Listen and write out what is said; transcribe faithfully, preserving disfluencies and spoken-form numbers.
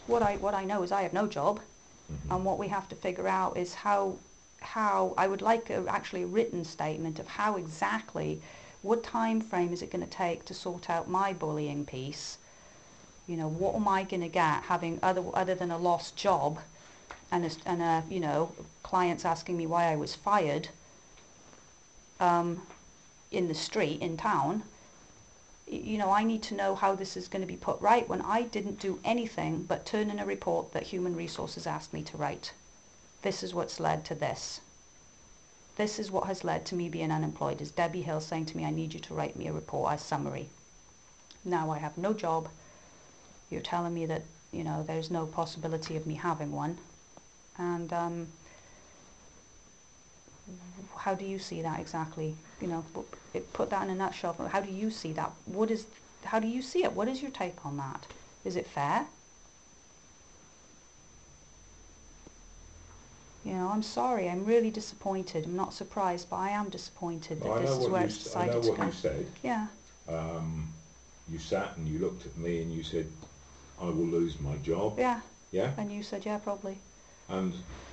what I what I know is I have no job, Mm-hmm. and what we have to figure out is how how I would like a, actually a written statement of how exactly, what time frame is it going to take to sort out my bullying piece. You know, what am I going to get having other other than a lost job, and a, and a you know clients asking me why I was fired. Um, in the street in town. You know, I need to know how this is going to be put right when I didn't do anything but turn in a report that Human Resources asked me to write. This is what's led to this. This is what has led to me being unemployed, is Debbie Hill saying to me, I need you to write me a report as summary. Now I have no job. You're telling me that, you know, there's no possibility of me having one. And um, how do you see that exactly? You know, put that in a nutshell. How do you see that? What is, how do you see it? What is your take on that? Is it fair? You know, I'm sorry. I'm really disappointed. I'm not surprised, but I am disappointed that Well, I this know is what where you it's s- I know decided to what go. you said. Yeah. Um, you sat and you looked at me and you said, "I will lose my job." Yeah. Yeah. And you said, yeah, probably. And